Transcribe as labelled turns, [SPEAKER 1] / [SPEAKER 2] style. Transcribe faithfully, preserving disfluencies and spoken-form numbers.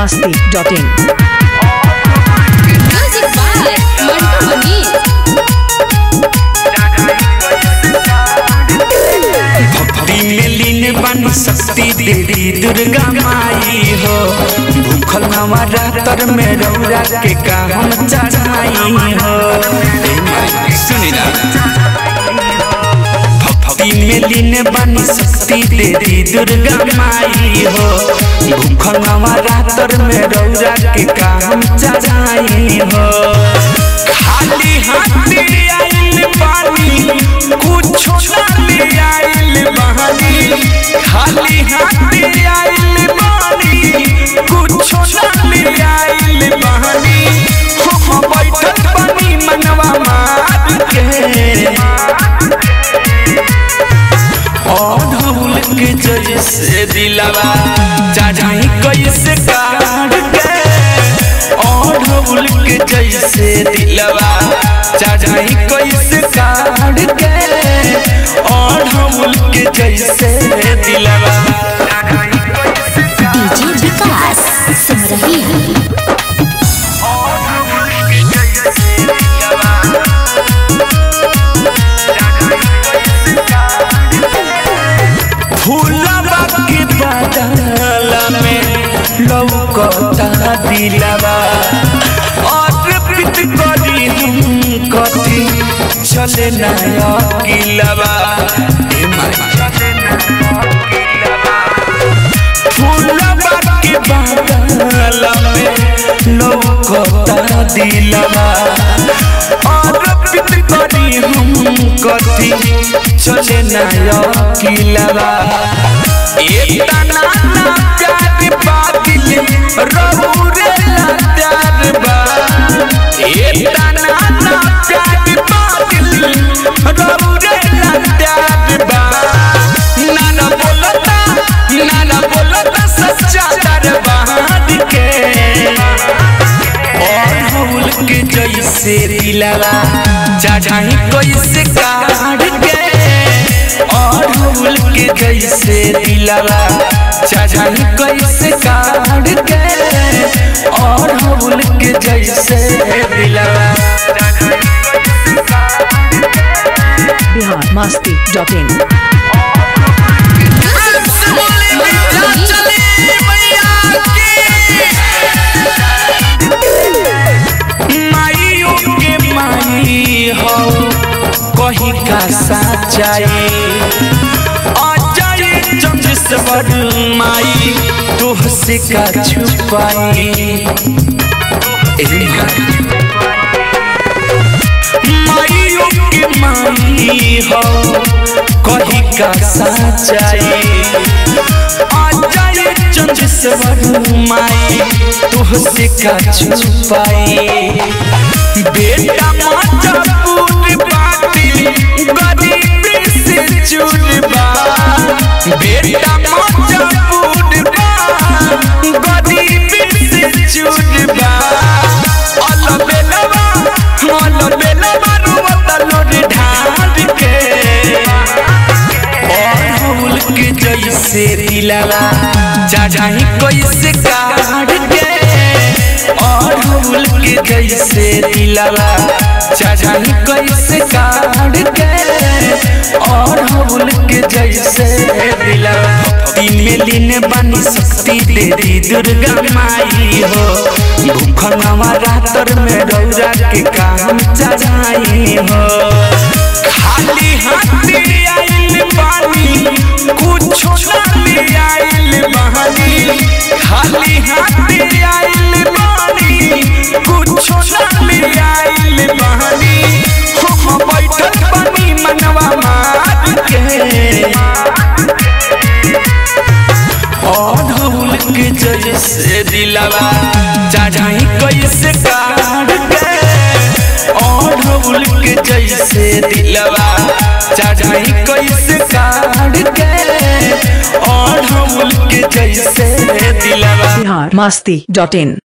[SPEAKER 1] masti dot in.
[SPEAKER 2] Music by Mantu Mani.
[SPEAKER 3] भक्ति में लीन बन सकती देवी दुर्गा माई हो। भूखल हमारा तर में रौरा के काम चढ़ाई हो। सुनी ना, भक्ति में लीन बन सकती देवी दुर्गा माई हो। भूखल हमारा तर में रौरा के काम चढ़ाई हो। खाली हाथ आइल बानी कुछ ना ले आइल बहानी। खाली हाथ आइल बानी कुछ ना ले आइल बहानी। हम बैठल बानी मनवा मार के अढ़ौल के जैसे दिलवा चाचाई कैसे काट के। अढ़ौल के जैसे दिलवा चाचाई कैसे काट के। अढ़ौल के जैसे दिलवा
[SPEAKER 2] डीजे विकास सिमरही
[SPEAKER 3] फूलवा के बदल में लौकता दिलवा। अर्पित करी हम कथी चले नया किलवा। फूलवा के बदल में लौकता दिलवा। अर्पित करी हम कथी चले नया किलवा। इतना ना प्यार बातिल रौरे लाचार बा। इतना ना प्यार बातिल रौरे लाचार बा। ना ना बोलता ना ना बोलता सच्चा दरबार के। अढ़ौल के जैसे दिलवा चाचाई कैसे काट के। अढ़ौल के जैसे दिलवा चाचाई कैसे काट के। अढ़ौल के जैसे दिलवा
[SPEAKER 1] Bihar masti dot in.
[SPEAKER 3] माइयों के माई हो कहीं का सच्चाई। अजय चंद्रेश्वर माई तुहसे का छुपाई। माइयों के माई हो कहीं का सच्चाई। अजय चंद्रेश्वर माई तुहसे का छुपाई। बेटा माता पूत बाती गरीबी से चुनबा। बेटा माता पूत बाती गरीबी से चुनबा। अल बेलवा अल बेलवा रुवता लोड ढाल के। अढ़ौल के जैसे दिलवा चाचाई कैसे काट के। अढ़ौल के जैसे दिलवा चाचाई कैसे काट के। अढ़ौल के जैसे दिलवा भक्ति में लीन बनी सकती देवी दुर्गा माई हो। भूखल हमारा तर में रौरा के काम चढ़ाई हो। खाली हाथ आइल बानी कुछ ना ले आइल बहानी। खाली हाथ आइल बानी कुछ ना ले आइल बहानी। हम बैठल बानी मनवा मार के। अढ़ौल के जैसे दिलवा चाचाई कैसे काट के। अढ़ौल के जैसे दिलवा चाचाई कैसे काट के। अढ़ौल के जैसे दिलवा
[SPEAKER 1] Bihar masti dot in.